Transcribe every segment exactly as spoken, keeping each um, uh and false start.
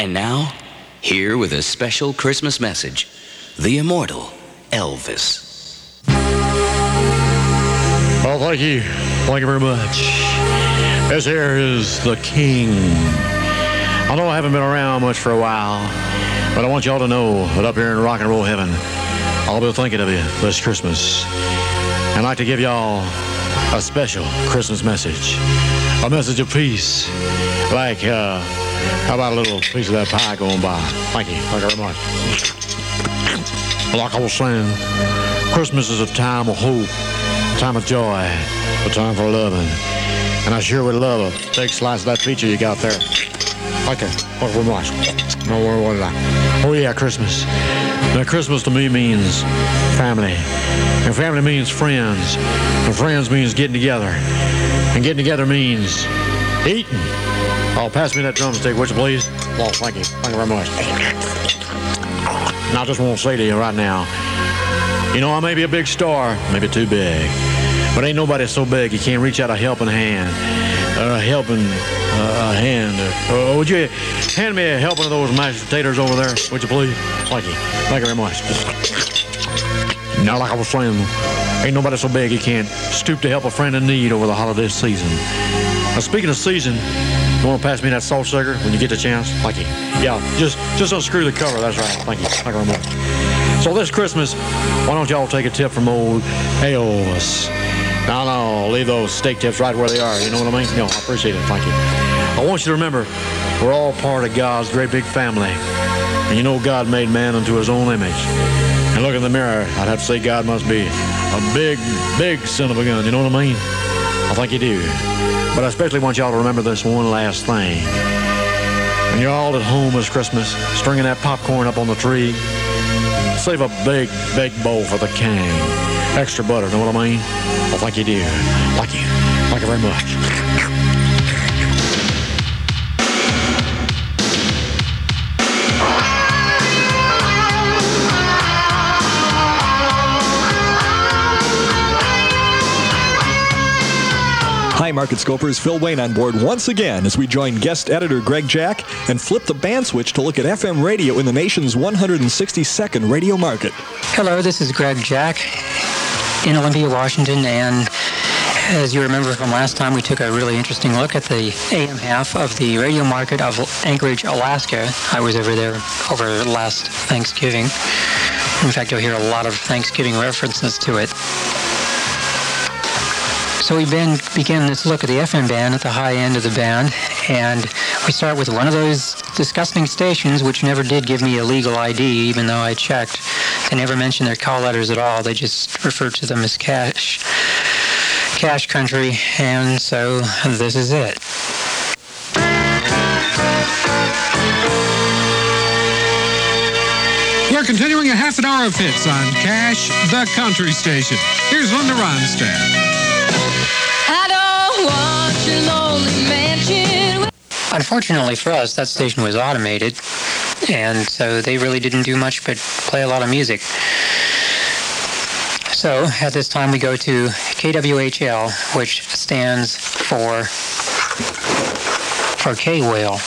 And now, here with a special Christmas message, the immortal Elvis. Well, thank you. Thank you very much. This here is the King. I know I haven't been around much for a while, but I want y'all to know that up here in rock and roll heaven, I'll be thinking of you this Christmas. I'd like to give y'all a special Christmas message, a message of peace. Like, uh, how about a little piece of that pie going by? Thank you. Thank you very much. Like I was saying, Christmas is a time of hope, a time of joy, a time for loving. And I sure would love a big slice of that pizza you got there. Thank you. Thank you very much. No, what, what is that? Oh, yeah, Christmas. Now, Christmas to me means family. And family means friends. And friends means getting together. And getting together means eating. Oh, pass me that drumstick, would you please? Well, thank you. Thank you very much. And I just want to say to you right now, you know, I may be a big star, maybe too big, but ain't nobody so big you can't reach out a helping hand, or a helping uh, hand. Uh, would you hand me a helping of those mashed potatoes over there, would you please? Thank you. Thank you very much. Now, like I was saying, ain't nobody so big you can't stoop to help a friend in need over the holiday season. Now, speaking of season, you want to pass me that salt sugar when you get the chance? Thank you. Yeah, just just unscrew the cover. That's right. Thank you. Thank you very much. So this Christmas, why don't y'all take a tip from old Elvis? No, no, leave those steak tips right where they are. You know what I mean? No, I appreciate it. Thank you. I want you to remember, we're all part of God's great big family. And you know God made man unto his own image. And look in the mirror, I'd have to say God must be a big, big son of a gun. You know what I mean? I think you do. But I especially want y'all to remember this one last thing. When you're all at home this Christmas, stringing that popcorn up on the tree, save a big, big bowl for the king. Extra butter, know what I mean? Well, thank you, dear. Thank you. Thank you very much. Hi, Market Scopers. Phil Wayne on board once again as we join guest editor Greg Jack and flip the band switch to look at F M radio in the nation's one hundred sixty-second radio market. Hello, this is Greg Jack in Olympia, Washington, and as you remember from last time, we took a really interesting look at the A M half of the radio market of Anchorage, Alaska. I was over there over last Thanksgiving. In fact, you'll hear a lot of Thanksgiving references to it. So we begin, begin this look at the F M band at the high end of the band, and we start with one of those disgusting stations which never did give me a legal I D, even though I checked. They never mentioned their call letters at all. They just referred to them as cash, cash country, and so this is it. We're continuing a half an hour of hits on Cash, the country station. Here's Linda Ronstadt. I don't want your lonely mansion. Unfortunately for us, that station was automated, and so they really didn't do much but play a lot of music. So at this time we go to K W H L, which stands for for K-Whale.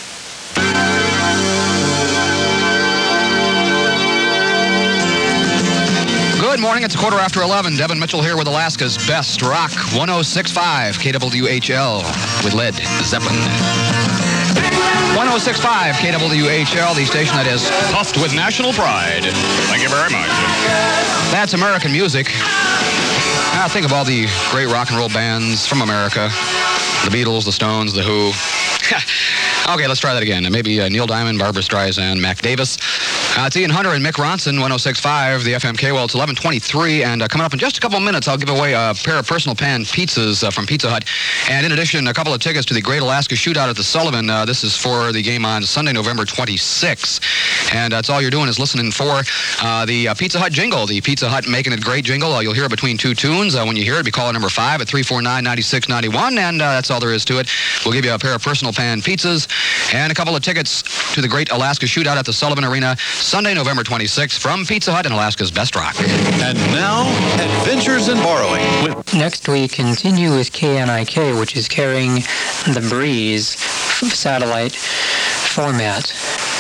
Good morning. It's a quarter after eleven. Devin Mitchell here with Alaska's best rock, one oh six point five K W H L with Led Zeppelin. one oh six point five K W H L, the station that is puffed with national pride. Thank you very much. That's American music. Now think of all the great rock and roll bands from America. The Beatles, the Stones, the Who. Okay, let's try that again. Maybe uh, Neil Diamond, Barbra Streisand, Mac Davis. Uh, it's Ian Hunter and Mick Ronson, one oh six point five, the F M K. Well, it's eleven twenty-three, and uh, coming up in just a couple of minutes, I'll give away a pair of personal pan pizzas uh, from Pizza Hut. And in addition, a couple of tickets to the Great Alaska Shootout at the Sullivan. Uh, this is for the game on Sunday, November twenty-sixth. And that's all you're doing is listening for uh, the uh, Pizza Hut jingle, the Pizza Hut Making It Great jingle. Uh, you'll hear it between two tunes. Uh, when you hear it, be caller number five at three four nine, nine six nine one, and uh, that's all there is to it. We'll give you a pair of personal pan pizzas and a couple of tickets to the Great Alaska Shootout at the Sullivan Arena, Sunday, November twenty-sixth, from Pizza Hut and Alaska's best rock. And now, Adventures in Borrowing. With Next, we continue with K N I K, which is carrying the Breeze satellite format.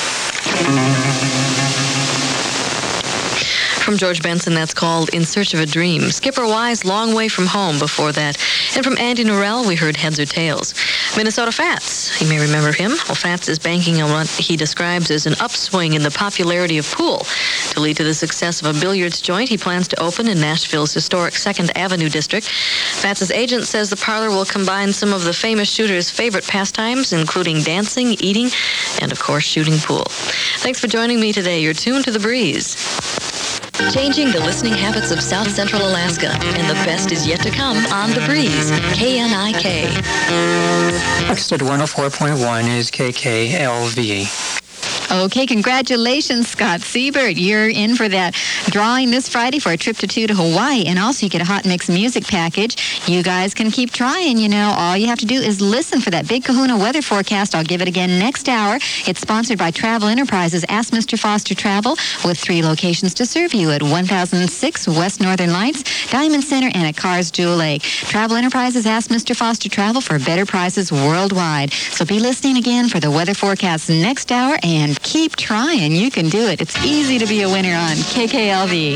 From George Benson, that's called In Search of a Dream. Skipper Wise, Long Way From Home before that. And from Andy Norell, we heard Heads or Tails. Minnesota Fats, you may remember him. Well, Fats is banking on what he describes as an upswing in the popularity of pool. To lead to the success of a billiards joint he plans to open in Nashville's historic second Avenue district. Fats' agent says the parlor will combine some of the famous shooter's favorite pastimes, including dancing, eating, and, of course, shooting pool. Thanks for joining me today. You're tuned to The Breeze. Changing the listening habits of South Central Alaska, and the best is yet to come on The Breeze, K N I K. Next at one oh four point one is K K L V. Okay, congratulations, Scott Siebert. You're in for that drawing this Friday for a trip to two to Hawaii, and also you get a Hot Mix music package. You guys can keep trying, you know. All you have to do is listen for that Big Kahuna weather forecast. I'll give it again next hour. It's sponsored by Travel Enterprises. Ask Mister Foster Travel, with three locations to serve you at one thousand six West Northern Lights, Diamond Center, and at Cars Jewel Lake. Travel Enterprises. Ask Mister Foster Travel for better prices worldwide. So be listening again for the weather forecast next hour, and keep trying. You can do it. It's easy to be a winner on K K L V.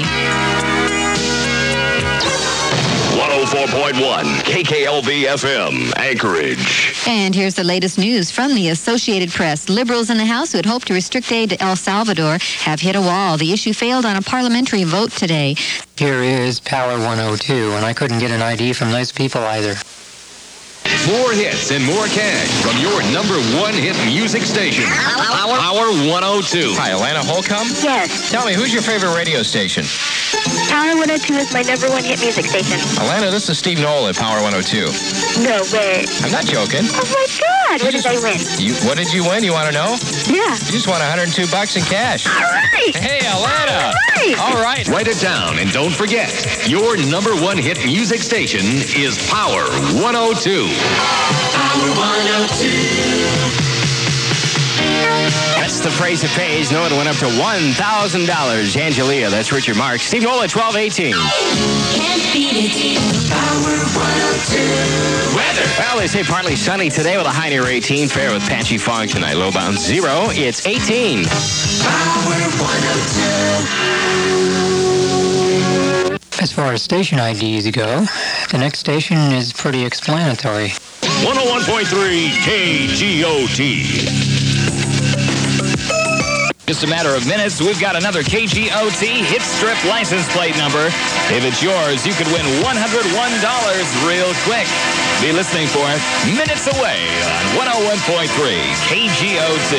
one oh four point one K K L V F M, Anchorage. And here's the latest news from the Associated Press. Liberals in the House who had hoped to restrict aid to El Salvador have hit a wall. The issue failed on a parliamentary vote today. Here is Power one oh two, and I couldn't get an I D from those people either. More hits and more cash from your number one hit music station. Power, Power one oh two. Hi, Alana Holcomb? Yes. Tell me, who's your favorite radio station? Power one oh two is my number one hit music station. Alana, this is Steve Knoll at Power one oh two. No way. I'm not joking. Oh my God, what did I win? You, what did you win? You want to know? Yeah. You just won one hundred two bucks in cash. All right. Hey, Alana. All right. All right. Write it down and don't forget, your number one hit music station is Power one oh two. Power one oh two. That's the phrase it pays. No, it went up to one thousand dollars. Angelia, that's Richard Marks. Steve Knoll at twelve eighteen. Can't beat it. Power one oh two. Weather. Well, they say partly sunny today with a high near eighteen. Fair with patchy fog tonight. Low bound zero. It's eighteen. Power one oh two. As far as station I Ds go, the next station is pretty explanatory. one oh one point three K G O T. Just a matter of minutes, we've got another K G O T hit strip license plate number. If it's yours, you could win one hundred one dollars real quick. Be listening for it minutes away on one oh one point three K G O T.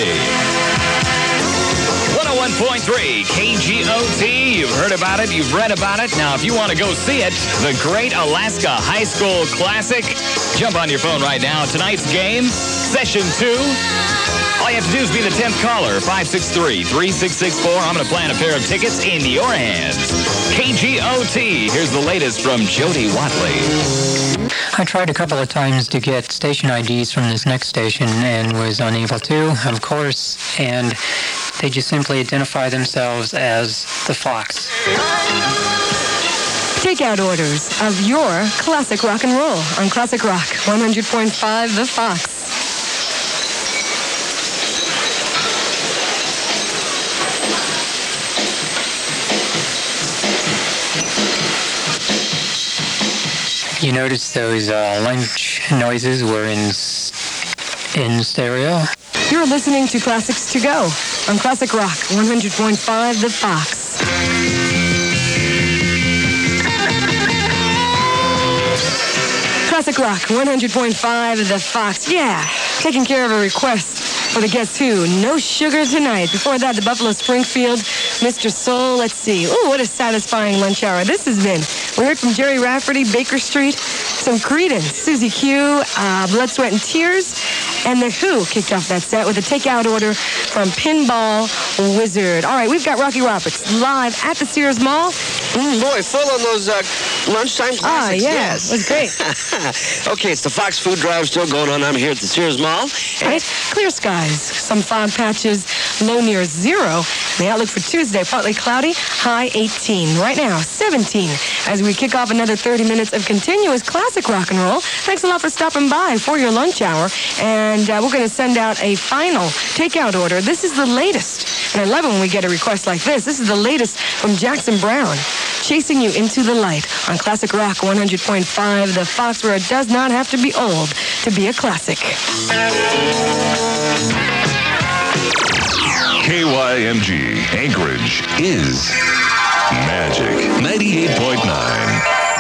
one oh one point three K G O T. You've heard about it. You've read about it. Now, if you want to go see it, the Great Alaska High School Classic, jump on your phone right now. Tonight's game, session two. All you have to do is be the tenth caller, five six three, three six six four. I'm going to plant a pair of tickets in your hands. K G O T. Here's the latest from Jody Watley. I tried a couple of times to get station I Ds from this next station and was unable to, of course, and they just simply identify themselves as the Fox. Takeout orders of your classic rock and roll on Classic Rock one hundred point five The Fox. You notice those uh, lunch noises were in in stereo? You're listening to Classics to Go on Classic Rock one hundred point five The Fox. Classic Rock one hundred point five The Fox. Yeah, taking care of a request for the Guess Who. No sugar tonight. Before that, the Buffalo Springfield, Mister Soul. Let's see. Ooh, what a satisfying lunch hour this has been. We heard from Jerry Rafferty, Baker Street, some Creedence, Susie Q, uh, Blood, Sweat, and Tears, and The Who kicked off that set with a takeout order from Pinball Wizard. All right, we've got Rocky Roberts live at the Sears Mall. Mm, boy, full on those uh, lunchtime classics. Ah, yeah, yes. it was great. Okay, it's the Fox Food Drive still going on. I'm here at the Sears Mall. Right, clear skies, some fog patches low near zero. The outlook for Tuesday, partly cloudy, high eighteen. Right now, seventeen. As we kick off another thirty minutes of continuous classic rock and roll. Thanks a lot for stopping by for your lunch hour. And uh, we're going to send out a final takeout order. This is the latest. And I love it when we get a request like this. This is the latest from Jackson Brown. Chasing You Into the Light on Classic Rock one hundred point five, The Fox, where it does not have to be old to be a classic. K Y M G Anchorage is Magic ninety-eight point nine.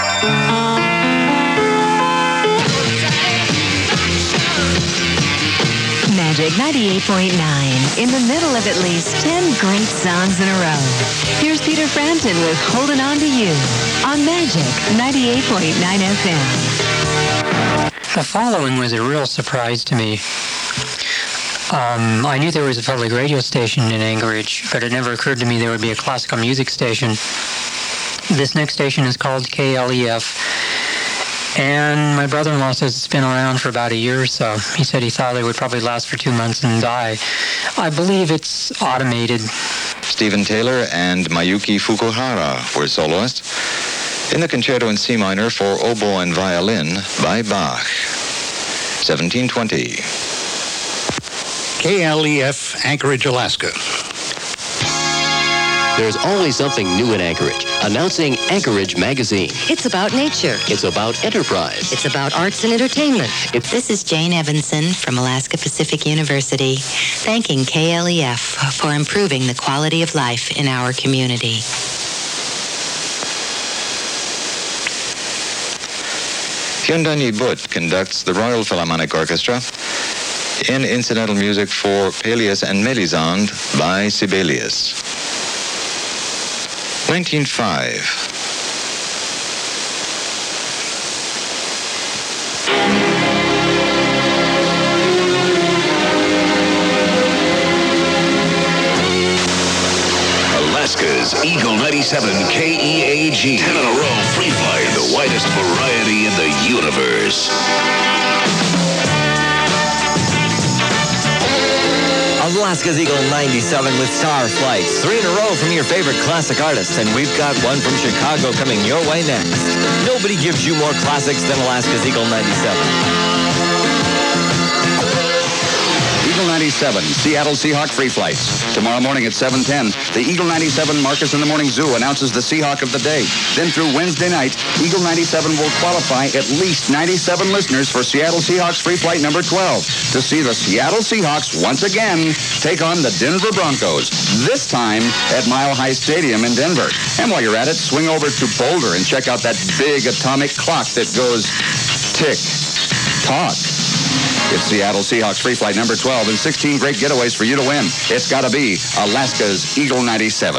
Magic ninety-eight point nine, in the middle of at least ten great songs in a row. Here's Peter Frampton with Holding On to You on Magic ninety-eight point nine F M. The following was a real surprise to me. Um, I knew there was a public radio station in Anchorage, but it never occurred to me there would be a classical music station. This next station is called K L E F. And my brother-in-law says it's been around for about a year or so. He said he thought it would probably last for two months and die. I believe it's automated. Stephen Taylor and Mayuki Fukuhara were soloists in the concerto in C minor for oboe and violin by Bach. seventeen twenty. K L E F, Anchorage, Alaska. There's always something new in Anchorage. Announcing Anchorage Magazine. It's about nature. It's about enterprise. It's about arts and entertainment. It's this is Jane Evanson from Alaska Pacific University, thanking K L E F for improving the quality of life in our community. Hyundai Butt conducts the Royal Philharmonic Orchestra in incidental music for Peleus and Melisande by Sibelius. nineteen oh five. Alaska's Eagle ninety-seven K E A G. Ten in a row free flight, the widest variety in the universe. Alaska's Eagle ninety-seven with star flights. Three in a row from your favorite classic artists, and we've got one from Chicago coming your way next. Nobody gives you more classics than Alaska's Eagle ninety-seven. Eagle ninety-seven, Seattle Seahawk free flights. Tomorrow morning at seven ten, the Eagle ninety-seven Marcus in the Morning Zoo announces the Seahawk of the day. Then through Wednesday night, Eagle ninety-seven will qualify at least ninety-seven listeners for Seattle Seahawks free flight number twelve to see the Seattle Seahawks once again take on the Denver Broncos, this time at Mile High Stadium in Denver. And while you're at it, swing over to Boulder and check out that big atomic clock that goes tick, tock. It's Seattle Seahawks free flight number twelve and sixteen great getaways for you to win. It's got to be Alaska's Eagle ninety-seven.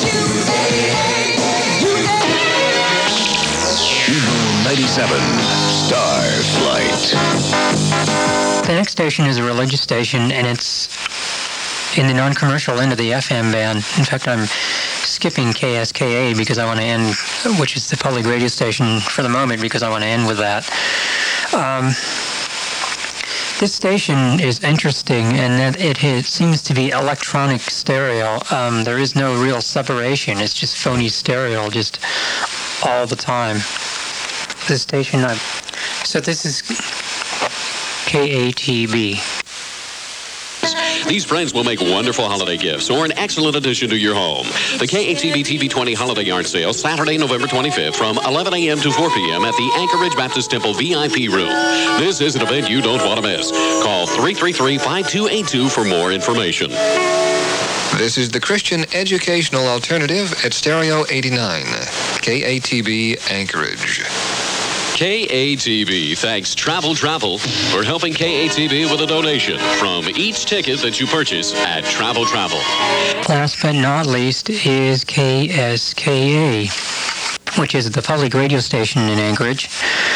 Eagle ninety-seven, Star Flight. The next station is a religious station, and it's in the non-commercial end of the F M band. In fact, I'm skipping K S K A because I want to end, which is the public radio station for the moment, because I want to end with that. Um, This station is interesting in that it, it seems to be electronic stereo. Um, there is no real separation. It's just phony stereo just all the time. This station, I, so this is K A T B. These friends will make wonderful holiday gifts or an excellent addition to your home. The K A T B T V twenty Holiday Yard Sale, Saturday, November twenty-fifth from eleven a.m. to four p.m. at the Anchorage Baptist Temple V I P room. This is an event you don't want to miss. Call three three three, five two eight two for more information. This is the Christian Educational Alternative at Stereo eighty-nine, K A T B Anchorage. K A T B thanks Travel Travel for helping K A T B with a donation from each ticket that you purchase at Travel Travel. Last but not least is K S K A, which is the public radio station in Anchorage.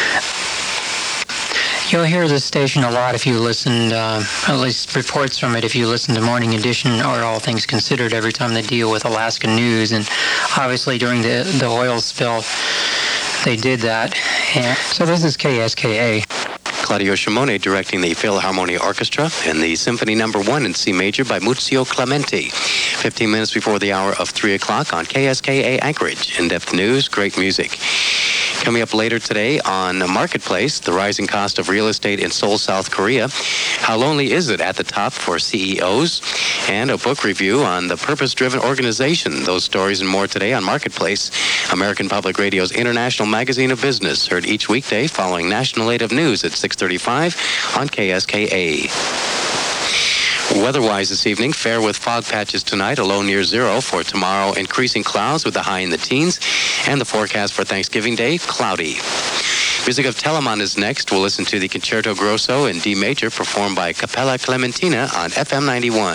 You'll hear this station a lot if you listen, uh, at least reports from it if you listen to Morning Edition or All Things Considered every time they deal with Alaska news. And obviously during the, the oil spill, they did that. And so this is K S K A. Claudio Shimone directing the Philharmonia Orchestra, and the Symphony Number One in C major by Muzio Clementi. Fifteen minutes before the hour of three o'clock on K S K A Anchorage. In-depth news, great music. Coming up later today on Marketplace, the rising cost of real estate in Seoul, South Korea. How lonely is it at the top for C E Os? And a book review on the purpose-driven organization. Those stories and more today on Marketplace, American Public Radio's International Magazine of Business, heard each weekday following National Native News at six thirty-five on K S K A. Weather-wise this evening, fair with fog patches tonight, a low near zero. For tomorrow, increasing clouds with a high in the teens. And the forecast for Thanksgiving Day, cloudy. Music of Telemann is next. We'll listen to the Concerto Grosso in D major performed by Capella Clementina on F M ninety-one.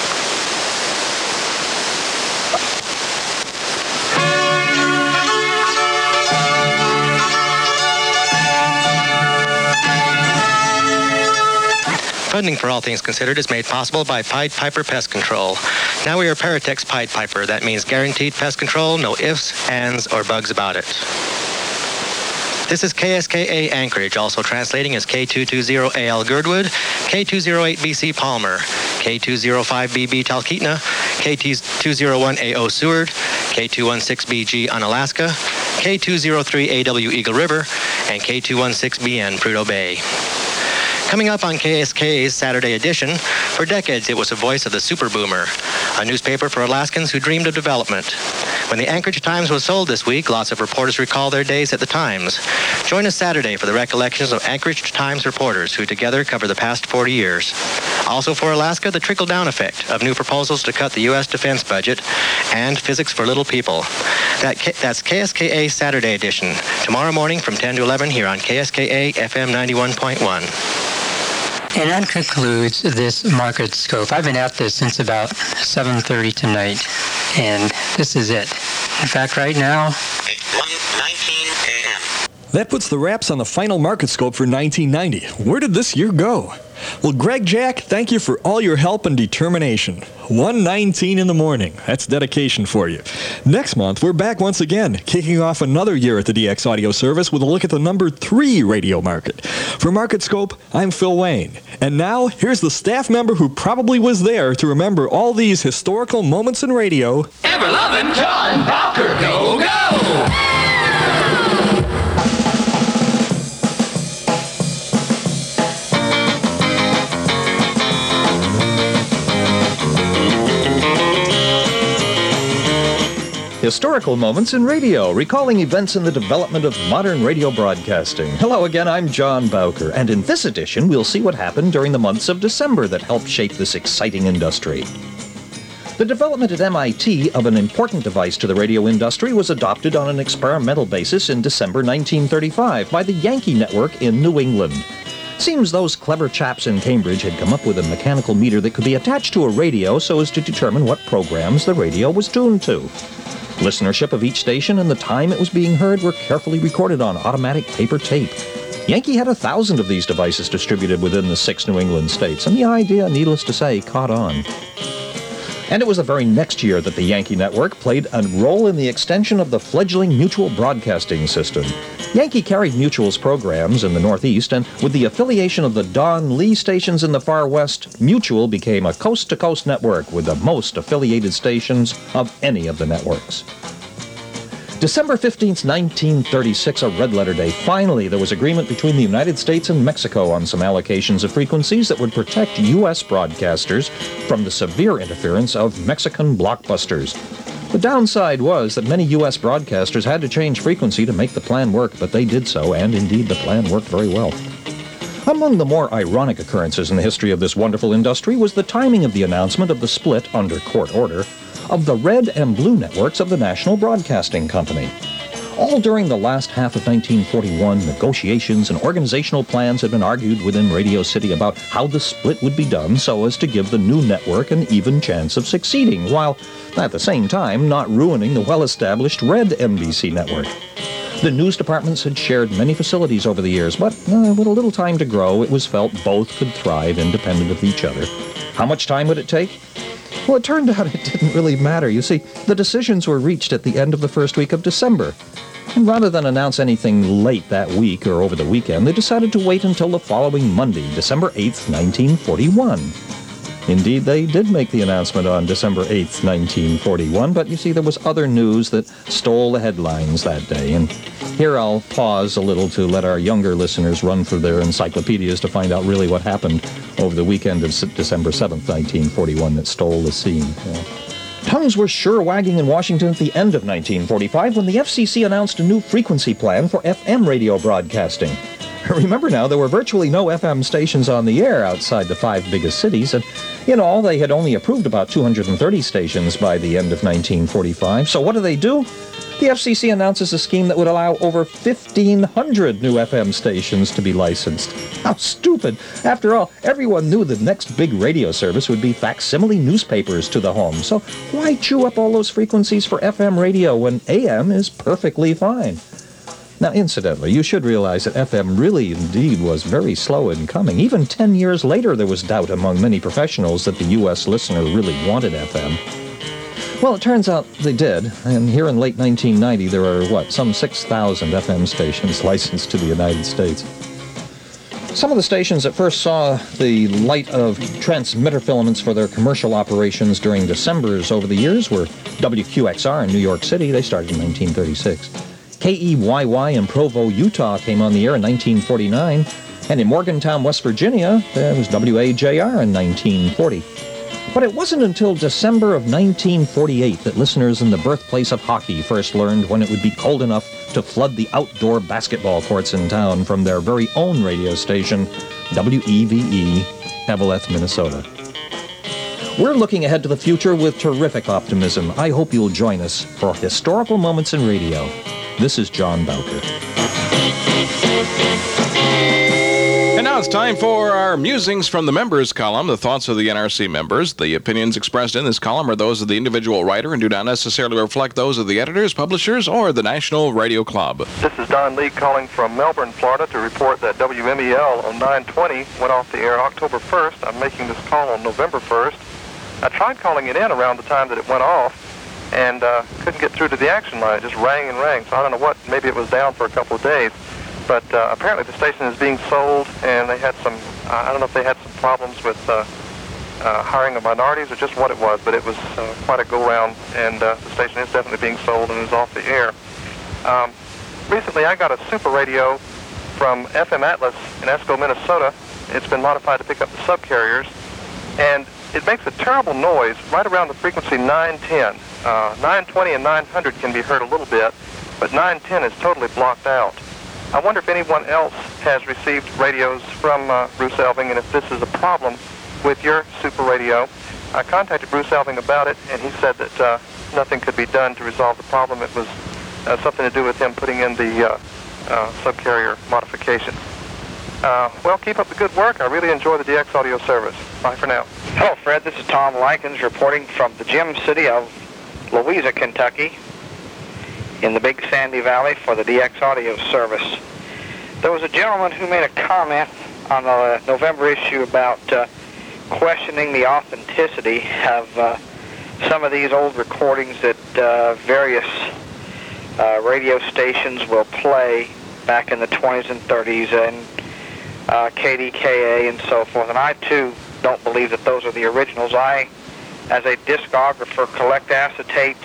Funding for All Things Considered is made possible by Pied Piper Pest Control. Now we are Paratex Pied Piper. That means guaranteed pest control, no ifs, ands, or bugs about it. This is K S K A Anchorage, also translating as K two two zero A L Girdwood, K two zero eight B C Palmer, K two zero five B B Talkeetna, K two zero one A O Seward, K two one six B G Unalaska, K two zero three A W Eagle River, and K two one six B N Prudhoe Bay. Coming up on K S K A's Saturday edition, for decades it was the voice of the Super Boomer, a newspaper for Alaskans who dreamed of development. When the Anchorage Times was sold this week, lots of reporters recall their days at the Times. Join us Saturday for the recollections of Anchorage Times reporters who together cover the past forty years. Also for Alaska, the trickle-down effect of new proposals to cut the U S defense budget and physics for little people. That, that's K S K A Saturday edition, tomorrow morning from ten to eleven here on K S K A F M ninety-one point one. And that concludes this market scope. I've been at this since about seven thirty tonight, and this is it. In fact, right now, one nineteen a m That puts the wraps on the final market scope for nineteen ninety. Where did this year go? Well, Greg Jack, thank you for all your help and determination. one nineteen in the morning. That's dedication for you. Next month, we're back once again, kicking off another year at the D X Audio Service with a look at the number three radio market. For Market Scope, I'm Phil Wayne. And now, here's the staff member who probably was there to remember all these historical moments in radio. Ever-loving John Bowker. Go, go! Historical moments in radio, recalling events in the development of modern radio broadcasting. Hello again, I'm John Bowker, and in this edition, we'll see what happened during the months of December that helped shape this exciting industry. The development at M I T of an important device to the radio industry was adopted on an experimental basis in December nineteen thirty-five by the Yankee Network in New England. Seems those clever chaps in Cambridge had come up with a mechanical meter that could be attached to a radio so as to determine what programs the radio was tuned to. Listenership of each station and the time it was being heard were carefully recorded on automatic paper tape. Yankee had a thousand of these devices distributed within the six New England states, and the idea, needless to say, caught on. And it was the very next year that the Yankee Network played a role in the extension of the fledgling Mutual Broadcasting System. Yankee carried Mutual's programs in the Northeast, and with the affiliation of the Don Lee stations in the far west, Mutual became a coast-to-coast network with the most affiliated stations of any of the networks. December fifteenth, nineteen thirty-six, a red-letter day. Finally, there was agreement between the United States and Mexico on some allocations of frequencies that would protect U S broadcasters from the severe interference of Mexican blockbusters. The downside was that many U S broadcasters had to change frequency to make the plan work, but they did so, and indeed the plan worked very well. Among the more ironic occurrences in the history of this wonderful industry was the timing of the announcement of the split, under court order, of the red and blue networks of the National Broadcasting Company. All during the last half of nineteen forty-one, negotiations and organizational plans had been argued within Radio City about how the split would be done so as to give the new network an even chance of succeeding, while at the same time not ruining the well-established red N B C network. The news departments had shared many facilities over the years, but uh, with a little time to grow, it was felt both could thrive independent of each other. How much time would it take? Well, it turned out it didn't really matter. You see, the decisions were reached at the end of the first week of December. And rather than announce anything late that week or over the weekend, they decided to wait until the following Monday, December eighth, nineteen forty-one. Indeed, they did make the announcement on December eighth, nineteen forty-one, but you see, there was other news that stole the headlines that day. And here I'll pause a little to let our younger listeners run through their encyclopedias to find out really what happened over the weekend of December seventh, nineteen forty-one that stole the scene. Yeah. Tongues were sure wagging in Washington at the end of nineteen forty-five when the F C C announced a new frequency plan for F M radio broadcasting. Remember now, there were virtually no F M stations on the air outside the five biggest cities, and in all, they had only approved about two hundred thirty stations by the end of nineteen forty-five. So what do they do? The F C C announces a scheme that would allow over fifteen hundred new F M stations to be licensed. How stupid! After all, everyone knew the next big radio service would be facsimile newspapers to the home. So why chew up all those frequencies for F M radio when A M is perfectly fine? Now, incidentally, you should realize that F M really indeed was very slow in coming. Even ten years later, there was doubt among many professionals that the U S listener really wanted F M. Well, it turns out they did, and here in late nineteen ninety, there are, what, some six thousand F M stations licensed to the United States. Some of the stations that first saw the light of transmitter filaments for their commercial operations during Decembers over the years were W Q X R in New York City. They started in nineteen thirty-six. K E Y Y in Provo, Utah came on the air in nineteen forty-nine, and in Morgantown, West Virginia, there was W A J R in nineteen forty. But it wasn't until December of nineteen forty-eight that listeners in the birthplace of hockey first learned when it would be cold enough to flood the outdoor basketball courts in town from their very own radio station, W E V E, Eveleth, Minnesota. We're looking ahead to the future with terrific optimism. I hope you'll join us for Historical Moments in Radio. This is John Bowker. And now it's time for our musings from the members column, the thoughts of the N R C members. The opinions expressed in this column are those of the individual writer and do not necessarily reflect those of the editors, publishers, or the National Radio Club. This is Don Lee calling from Melbourne, Florida to report that W M E L on nine twenty went off the air October first. I'm making this call on November first. I tried calling it in around the time that it went off and uh, couldn't get through to the action line. It just rang and rang. So I don't know what, maybe it was down for a couple of days. But uh, apparently the station is being sold, and they had some, uh, I don't know if they had some problems with uh, uh, hiring of minorities or just what it was, but it was uh, quite a go-round, and uh, the station is definitely being sold and is off the air. Um, recently I got a super radio from F M Atlas in Esco, Minnesota. It's been modified to pick up the subcarriers, and it makes a terrible noise right around the frequency nine ten. Uh, nine twenty and nine hundred can be heard a little bit, but nine ten is totally blocked out. I wonder if anyone else has received radios from uh, Bruce Elving, and if this is a problem with your super radio. I contacted Bruce Elving about it, and he said that uh, nothing could be done to resolve the problem. It was uh, something to do with him putting in the uh, uh, subcarrier modification. Uh, well, keep up the good work. I really enjoy the D X audio service. Bye for now. Hello, Fred. This is Tom Likens reporting from the gem city of Louisa, Kentucky, in the Big Sandy Valley for the D X audio service. There was a gentleman who made a comment on the November issue about uh, questioning the authenticity of uh, some of these old recordings that uh, various uh, radio stations will play back in the twenties and thirties, and uh, K D K A and so forth. And I, too, don't believe that those are the originals. I, as a discographer, collect acetates,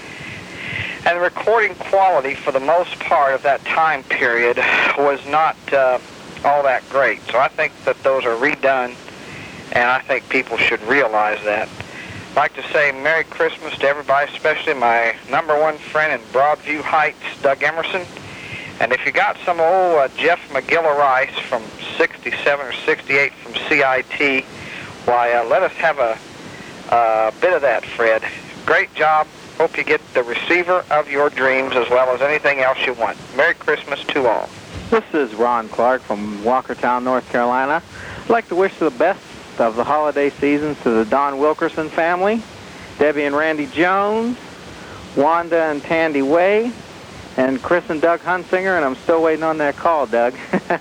and the recording quality, for the most part of that time period, was not uh, all that great. So I think that those are redone, and I think people should realize that. I'd like to say Merry Christmas to everybody, especially my number one friend in Broadview Heights, Doug Emerson. And if you got some old uh, Jeff McGillis-Rice from sixty-seven or sixty-eight from C I T, why, uh, let us have a uh, bit of that, Fred. Great job. Hope you get the receiver of your dreams as well as anything else you want. Merry Christmas to all. This is Ron Clark from Walkertown, North Carolina. I'd like to wish the best of the holiday seasons to the Don Wilkerson family, Debbie and Randy Jones, Wanda and Tandy Way, and Chris and Doug Hunsinger, and I'm still waiting on that call, Doug.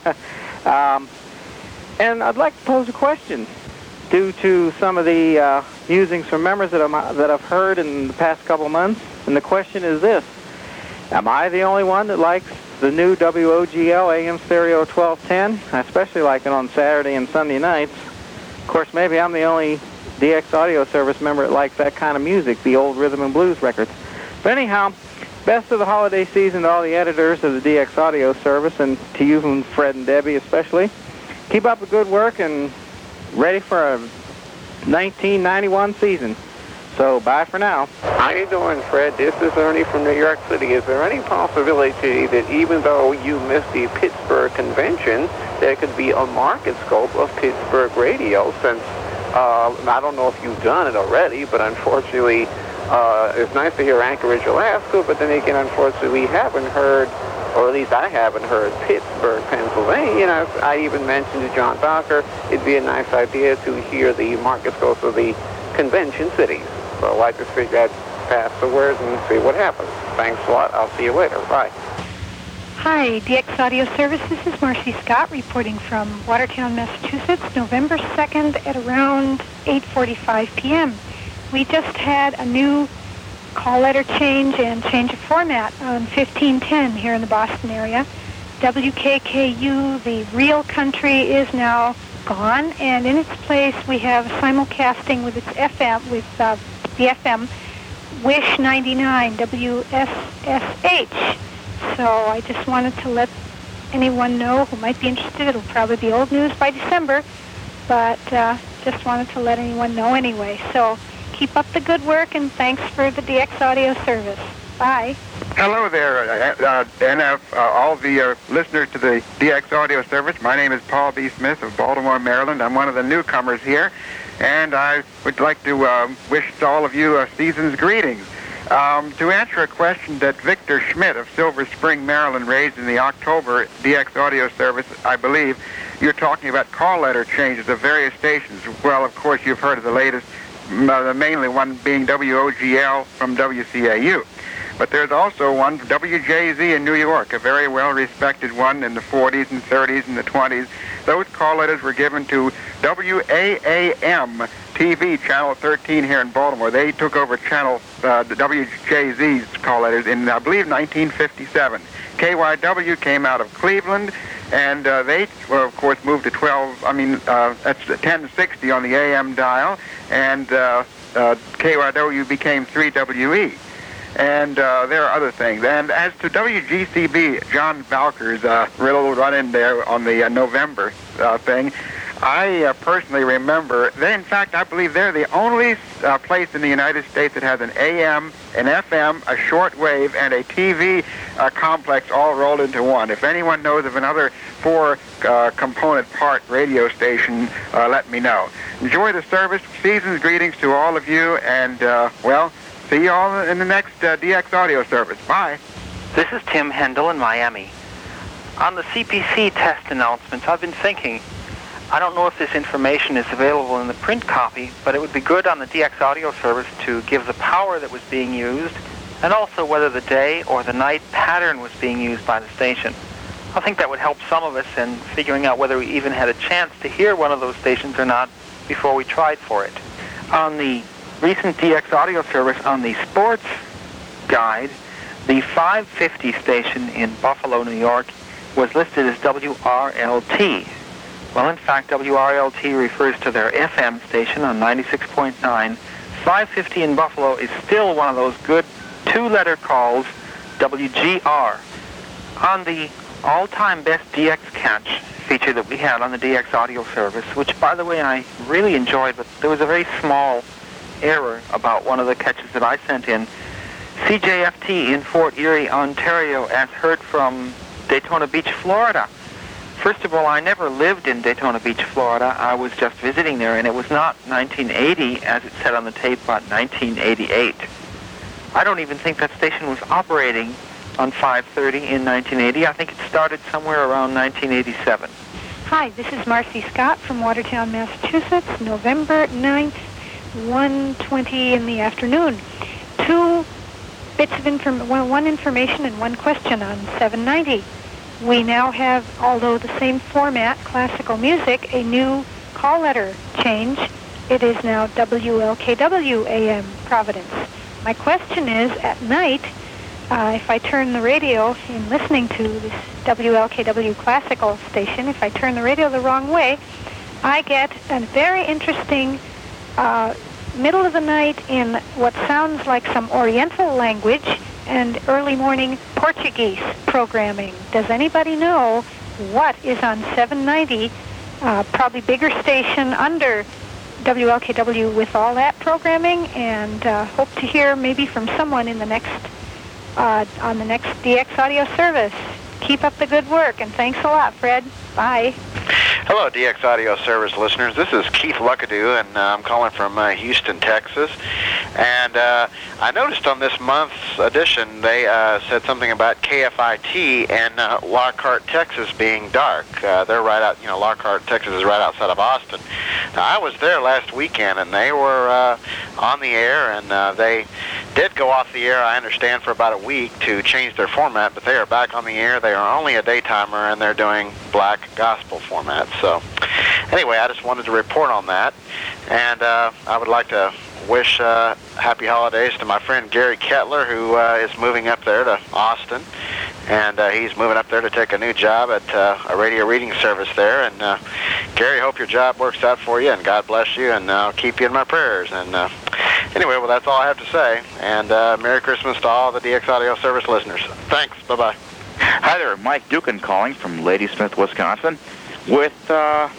um, and I'd like to pose a question due to some of the uh, musings from members that, I'm, that I've heard in the past couple months, and the question is this. Am I the only one that likes the new W O G L A M Stereo twelve ten? I especially like it on Saturday and Sunday nights. Of course, maybe I'm the only D X Audio Service member that likes that kind of music, the old rhythm and blues records. But anyhow, best of the holiday season to all the editors of the D X Audio Service, and to you and Fred and Debbie especially. Keep up the good work and ready for a nineteen ninety-one season. So, bye for now. How you doing, Fred? This is Ernie from New York City. Is there any possibility that even though you missed the Pittsburgh convention, there could be a market scope of Pittsburgh radio, since uh, I don't know if you've done it already, but unfortunately, uh, it's nice to hear Anchorage, Alaska, but then again, unfortunately, we haven't heard, or at least I haven't heard, Pittsburgh, Pennsylvania. You know, I even mentioned to John Bowker, it'd be a nice idea to hear the market scope of the convention cities. So I just figured I'd pass the word and see what happens. Thanks a lot. I'll see you later. Bye. Hi, D X Audio Service. This is Marcy Scott reporting from Watertown, Massachusetts, November second at around eight forty-five p.m. We just had a new call letter change and change of format on fifteen ten here in the Boston area. W K K U, the real country, is now gone, and in its place we have simulcasting with its F M, with uh, the F M, Wish ninety-nine, W S S H. So I just wanted to let anyone know who might be interested. It'll probably be old news by December, but uh, just wanted to let anyone know anyway. So keep up the good work, and thanks for the D X Audio Service. Bye. Hello there, uh, uh, N F, uh, all the uh, listeners to the D X Audio Service. My name is Paul B. Smith of Baltimore, Maryland. I'm one of the newcomers here, and I would like to uh, wish all of you a season's greetings. Um, to answer a question that Victor Schmidt of Silver Spring, Maryland raised in the October D X Audio Service, I believe, you're talking about call letter changes of various stations. Well, of course, you've heard of the latest, uh, the mainly one being W O G L from W C A U. But there's also one, W J Z in New York, a very well-respected one in the forties and thirties and the twenties. Those call letters were given to W A A M T V, Channel thirteen here in Baltimore. They took over channel uh, the W J Z's call letters in, I believe, nineteen fifty-seven. K Y W came out of Cleveland, and uh, they, well, of course, moved to twelve, I mean, uh, that's ten sixty on the A M dial, and uh, uh, K Y W became three W E. And uh, there are other things. And as to W G C B, John Bowker's uh, little run-in there on the uh, November uh, thing, I uh, personally remember, they, in fact, I believe they're the only uh, place in the United States that has an A M, an F M, a shortwave, and a T V uh, complex all rolled into one. If anyone knows of another four-component uh, part radio station, uh, let me know. Enjoy the service. Season's greetings to all of you, and, uh, well, see you all in the next uh, D X Audio Service. Bye. This is Tim Hendel in Miami. On the C P C test announcements, I've been thinking, I don't know if this information is available in the print copy, but it would be good on the D X Audio Service to give the power that was being used, and also whether the day or the night pattern was being used by the station. I think that would help some of us in figuring out whether we even had a chance to hear one of those stations or not before we tried for it. On the recent D X Audio Service, on the sports guide, the five fifty station in Buffalo, New York, was listed as W R L T. Well, in fact, W R L T refers to their F M station on ninety-six point nine. five fifty in Buffalo is still one of those good two-letter calls, W G R. On the all-time best D X catch feature that we had on the D X Audio Service, which, by the way, I really enjoyed, but there was a very small error about one of the catches that I sent in. C J F T in Fort Erie, Ontario, as heard from Daytona Beach, Florida. First of all, I never lived in Daytona Beach, Florida. I was just visiting there, and it was not nineteen eighty, as it said on the tape, but nineteen eighty-eight. I don't even think that station was operating on five thirty in nineteen eighty. I think it started somewhere around nineteen eighty-seven. Hi, this is Marcy Scott from Watertown, Massachusetts, November ninth, one twenty in the afternoon. Two bits of inform- one, one information and one question on seven ninety. We now have, although the same format, classical music, a new call letter change. It is now W L K W A M Providence. My question is, at night, uh, if I turn the radio in listening to this W L K W classical station, if I turn the radio the wrong way, I get a very interesting uh, middle of the night in what sounds like some Oriental language and early morning Portuguese programming. Does anybody know what is on seven ninety, uh, probably bigger station under W L K W with all that programming? And uh, hope to hear maybe from someone in the next uh, on the next D X Audio service. Keep up the good work, and thanks a lot, Fred. Bye. Hello, D X Audio Service listeners. This is Keith Luckadoo, and uh, I'm calling from uh, Houston, Texas. And uh, I noticed on this month's edition, they uh, said something about K F I T and uh, Lockhart, Texas being dark. Uh, they're right out, you know, Lockhart, Texas is right outside of Austin. Now, I was there last weekend, and they were uh, on the air, and uh, they did go off the air, I understand, for about a week to change their format, but they are back on the air. They are only a daytimer, and they're doing black gospel format. So anyway, I just wanted to report on that, and uh, I would like to wish uh, happy holidays to my friend Gary Kettler, who uh, is moving up there to Austin, and uh, he's moving up there to take a new job at uh, a radio reading service there. And uh, Gary, hope your job works out for you, and God bless you, and I'll keep you in my prayers. And uh, anyway, well, that's all I have to say, and uh, Merry Christmas to all the D X Audio Service listeners. Thanks. Bye-bye. Hi there, Mike Dukin calling from Ladysmith, Wisconsin, with uh,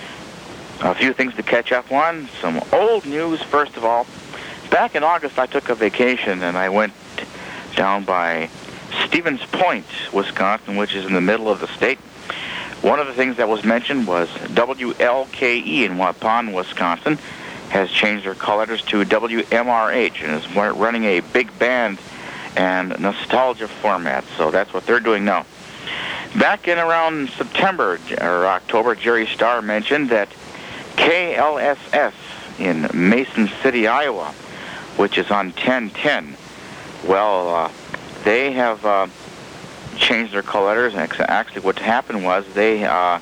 a few things to catch up on. Some old news, first of all. Back in August, I took a vacation, and I went down by Stevens Point, Wisconsin, which is in the middle of the state. One of the things that was mentioned was W L K E in Waupun, Wisconsin, has changed their call letters to W M R H, and is running a big band and nostalgia format, so that's what they're doing now. Back in around September or October, Jerry Starr mentioned that K L S S in Mason City, Iowa, which is on ten ten, well, uh, they have uh, changed their call letters, and actually what happened was they uh,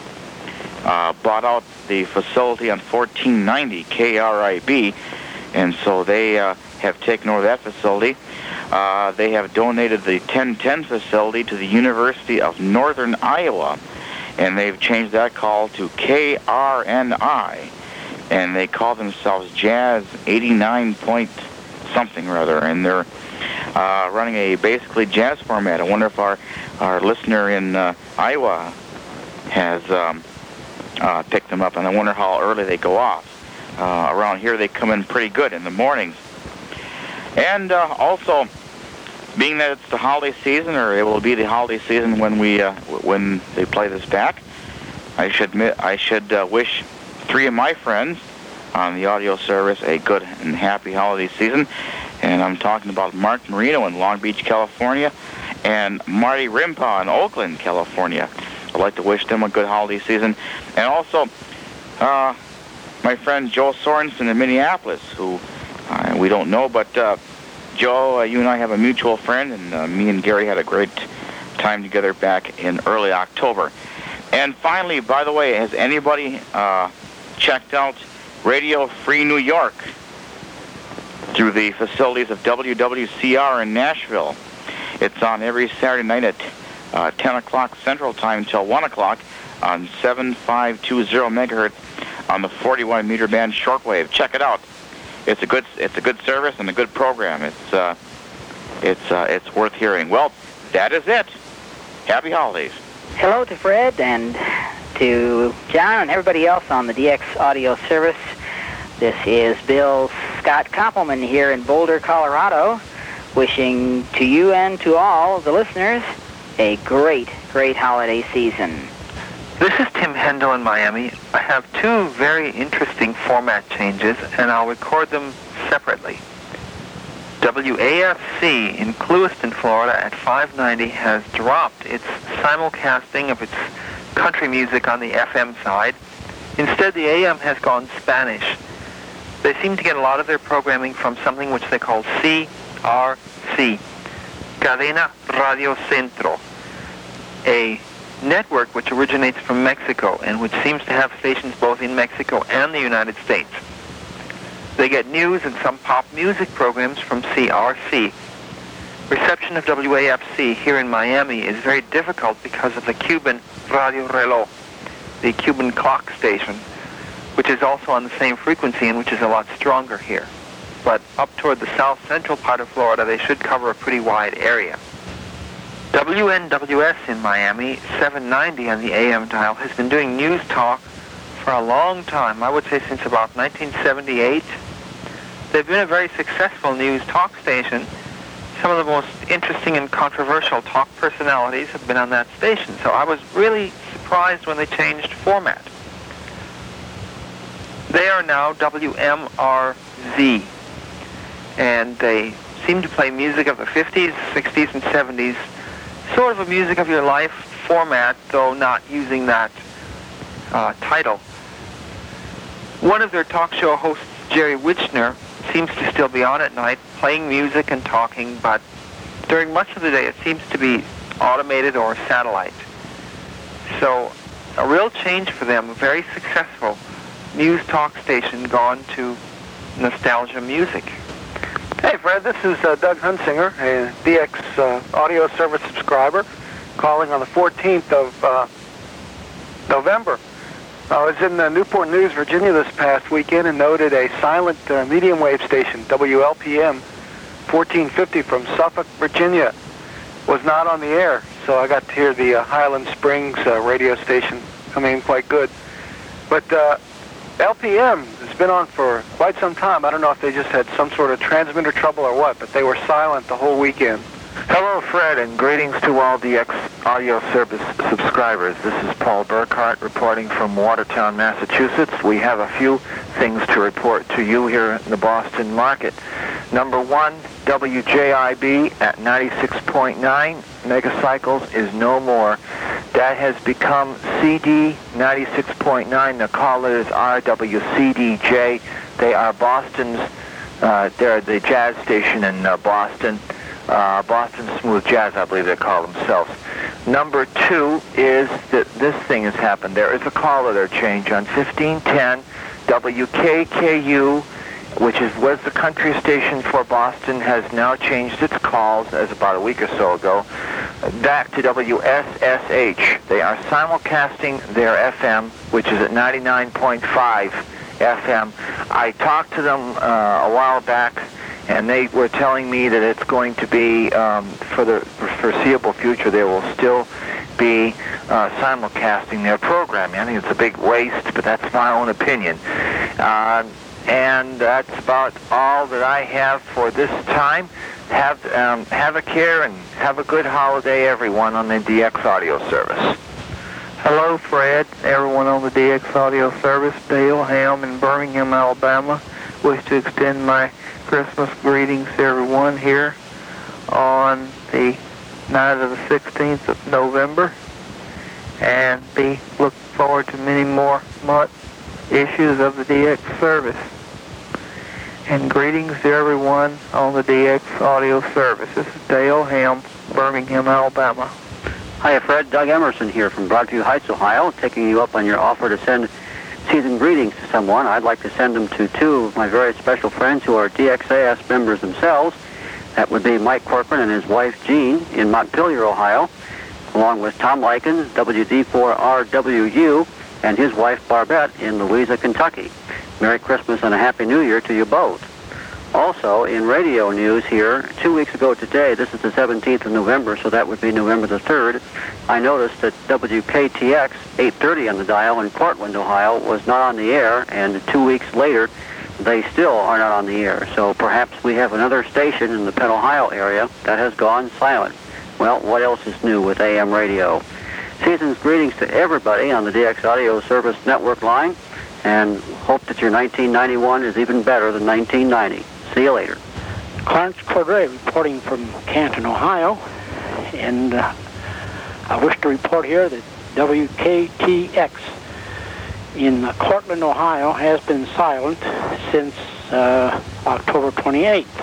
uh, bought out the facility on fourteen ninety K R I B, and so they uh, have taken over that facility. Uh, they have donated the ten ten facility to the University of Northern Iowa, and they've changed that call to K R N I, and they call themselves Jazz eighty-nine point something or other, and they're uh, running a basically jazz format. I wonder if our, our listener in uh, Iowa has um, uh, picked them up, and I wonder how early they go off. Uh, around here, they come in pretty good in the mornings. And uh, also, being that it's the holiday season, or it will be the holiday season when we uh, when they play this back, I should admit, I should uh, wish three of my friends on the audio service a good and happy holiday season. And I'm talking about Mark Marino in Long Beach, California, and Marty Rimpa in Oakland, California. I'd like to wish them a good holiday season. And also, uh, my friend Joe Sorensen in Minneapolis, who uh, we don't know, but uh, Joe, uh, you and I have a mutual friend, and uh, me and Gary had a great time together back in early October. And finally, by the way, has anybody uh, checked out Radio Free New York through the facilities of W W C R in Nashville? It's on every Saturday night at uh, ten o'clock Central Time until one o'clock on seven five two zero megahertz on the forty-one meter band shortwave. Check it out. It's a good it's a good service and a good program. It's uh, it's uh, it's worth hearing. Well, that is it. Happy holidays. Hello to Fred and to John and everybody else on the D X Audio Service. This is Bill Scott Koppelman here in Boulder, Colorado, wishing to you and to all the listeners a great, great holiday season. This is Tim Hendel in Miami. I have two very interesting format changes, and I'll record them separately. W A F C in Clewiston, Florida at five ninety has dropped its simulcasting of its country music on the F M side. Instead, the A M has gone Spanish. They seem to get a lot of their programming from something which they call C R C, Cadena Radio Centro, a network which originates from Mexico and which seems to have stations both in Mexico and the United States. They get news and some pop music programs from C R C. reception of W A F C here in Miami is very difficult because of the Cuban Radio Reloj, the Cuban clock station, which is also on the same frequency and which is a lot stronger here. But up toward the south central part of Florida, they should cover a pretty wide area. W N W S in Miami, seven ninety on the A M dial, has been doing news talk for a long time, I would say since about nineteen seventy-eight. They've been a very successful news talk station. Some of the most interesting and controversial talk personalities have been on that station, so I was really surprised when they changed format. They are now W M R Z, and they seem to play music of the fifties, sixties, and seventies, sort of a music of your life format, though not using that uh, title. One of their talk show hosts, Jerry Wichner, seems to still be on at night, playing music and talking, but during much of the day it seems to be automated or satellite. So a real change for them, a very successful news talk station gone to nostalgia music. Hey Fred, this is uh, Doug Hunsinger, a D X uh, audio service subscriber, calling on the fourteenth of uh, November. I was in uh, Newport News, Virginia this past weekend and noted a silent uh, medium wave station, W L P M fourteen fifty from Suffolk, Virginia, was not on the air. So I got to hear the uh, Highland Springs uh, radio station coming in quite good. But uh, L P M has been on for quite some time. I don't know if they just had some sort of transmitter trouble or what, but they were silent the whole weekend. Hello, Fred, and greetings to all D X audio service subscribers. This is Paul Burkhart reporting from Watertown, Massachusetts. We have a few things to report to you here in the Boston market. Number one, W J I B at ninety-six point nine megacycles is no more. That has become C D ninety-six point nine. The caller is R W C D J. They are Boston's, uh, they're the jazz station in uh, Boston. Uh, Boston Smooth Jazz, I believe they call themselves. Number two is that this thing has happened. There is a caller change on fifteen ten W K K U, which is was the country station for Boston, has now changed its calls as about a week or so ago, back to W S S H. They are simulcasting their F M, which is at ninety-nine point five F M. I talked to them uh, a while back, and they were telling me that it's going to be, um, for the foreseeable future, they will still be uh, simulcasting their programming. I think it's a big waste, but that's my own opinion. Uh, and that's about all that I have for this time. Have, um, have a care and have a good holiday, everyone, on the D X audio service. Hello, Fred, everyone on the D X audio service. Dale Ham in Birmingham, Alabama. Wish to extend my Christmas greetings to everyone here on the night of the sixteenth of November, and be looking forward to many more month issues of the D X service. And greetings to everyone on the D X audio service. This is Dale Ham, Birmingham, Alabama. Hi, Fred. Doug Emerson here from Broadview Heights, Ohio, taking you up on your offer to send season greetings to someone. I'd like to send them to two of my very special friends who are D X A S members themselves. That would be Mike Corcoran and his wife Jean in Montpelier, Ohio, along with Tom Likens, W D four R W U, and his wife Barbette in Louisa, Kentucky. Merry Christmas and a Happy New Year to you both. Also, in radio news here, two weeks ago today, this is the seventeenth of November, so that would be November the third, I noticed that W K T X eight thirty on the dial in Portland, Ohio, was not on the air, and two weeks later, they still are not on the air. So perhaps we have another station in the Penn, Ohio area that has gone silent. Well, what else is new with A M radio? Season's greetings to everybody on the D X Audio Service Network line, and hope that your nineteen ninety-one is even better than nineteen ninety. See you later. Clarence Cordray reporting from Canton, Ohio, and uh, I wish to report here that W K T X in uh, Cortland, Ohio has been silent since uh, October twenty-eighth.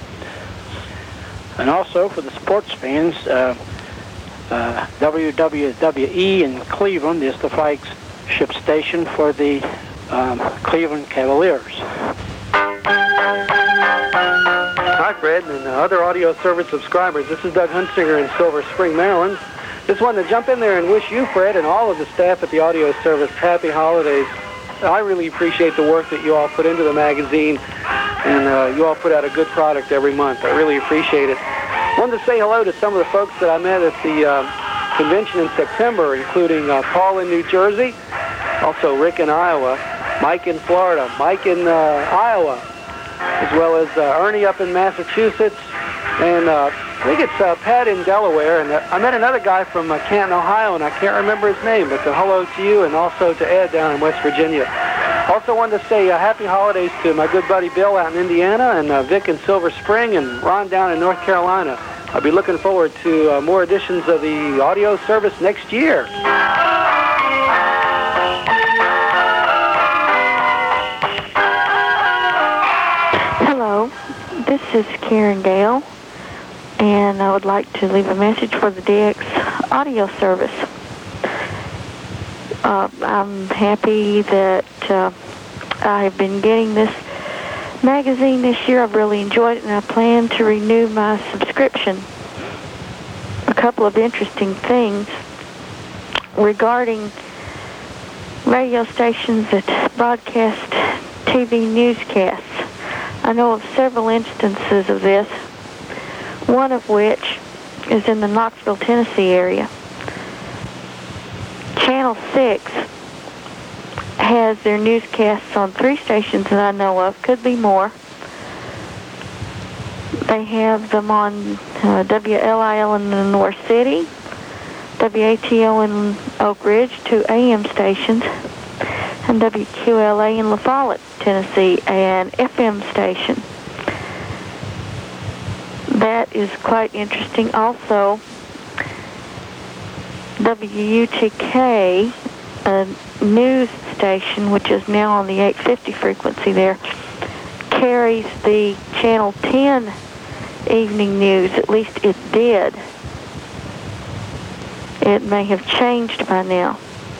And also for the sports fans, uh, uh, W W W E in Cleveland is the flagship station for the um, Cleveland Cavaliers. Hi, Fred, and uh, other audio service subscribers. This is Doug Hunsinger in Silver Spring, Maryland. Just wanted to jump in there and wish you, Fred, and all of the staff at the audio service happy holidays. I really appreciate the work that you all put into the magazine, and uh, you all put out a good product every month. I really appreciate it. Wanted to say hello to some of the folks that I met at the uh, convention in September, including uh, Paul in New Jersey, also Rick in Iowa, Mike in Florida, Mike in uh, Iowa, as well as uh, Ernie up in Massachusetts, and uh, I think it's uh, Pat in Delaware. And uh, I met another guy from uh, Canton, Ohio, and I can't remember his name, but uh, hello to you, and also to Ed down in West Virginia. Also wanted to say uh, happy holidays to my good buddy Bill out in Indiana, and uh, Vic in Silver Spring, and Ron down in North Carolina. I'll be looking forward to uh, more editions of the audio service next year. Hello, this is Karen Gale, and I would like to leave a message for the D X audio service. Uh, I'm happy that uh, I have been getting this magazine this year. I've really enjoyed it, and I plan to renew my subscription. A couple of interesting things regarding radio stations that broadcast T V newscasts. I know of several instances of this, one of which is in the Knoxville, Tennessee area. Channel six has their newscasts on three stations that I know of, could be more. They have them on uh, W L I L in the North City, W A T O in Oak Ridge, two A M stations, and W Q L A in La Follette, Tennessee, an F M station. That is quite interesting. Also, W U T K, a news station, which is now on the eight fifty frequency there, carries the Channel ten evening news. At least it did. It may have changed by now.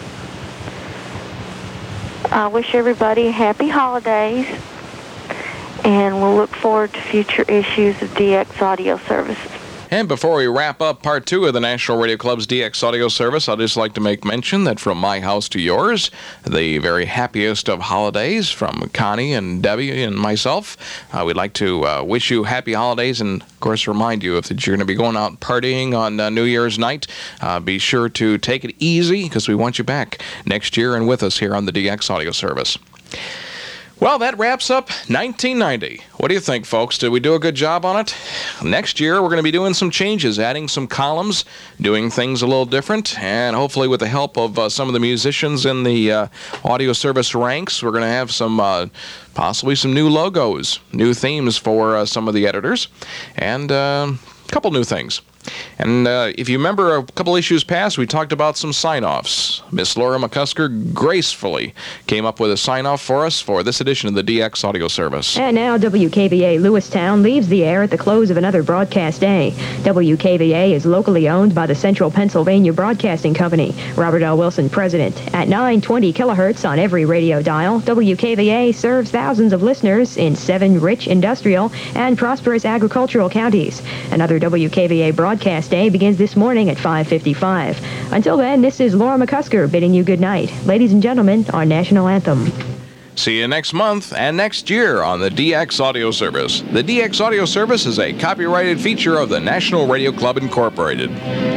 I wish everybody happy holidays, and we'll look forward to future issues of D X Audio Services. And before we wrap up part two of the National Radio Club's D X Audio Service, I'd just like to make mention that from my house to yours, the very happiest of holidays from Connie and Debbie and myself, uh, we'd like to uh, wish you happy holidays, and of course remind you if that you're going to be going out partying on uh, New Year's night, uh, be sure to take it easy, because we want you back next year and with us here on the D X Audio Service. Well, that wraps up nineteen ninety. What do you think, folks? Did we do a good job on it? Next year, we're going to be doing some changes, adding some columns, doing things a little different, and hopefully with the help of uh, some of the musicians in the uh, audio service ranks, we're going to have some, uh, possibly some new logos, new themes for uh, some of the editors, and uh, a couple new things. And uh, if you remember a couple issues past, we talked about some sign-offs. Miss Laura McCusker gracefully came up with a sign-off for us for this edition of the D X Audio Service. And now W K V A Lewistown leaves the air at the close of another broadcast day. W K V A is locally owned by the Central Pennsylvania Broadcasting Company. Robert L. Wilson, president. At nine twenty kilohertz on every radio dial, W K V A serves thousands of listeners in seven rich industrial and prosperous agricultural counties. Another W K V A broadcast Broadcast Day begins this morning at five fifty-five. Until then, this is Laura McCusker bidding you good night. Ladies and gentlemen, our national anthem. See you next month and next year on the D X Audio Service. The D X Audio Service is a copyrighted feature of the National Radio Club Incorporated.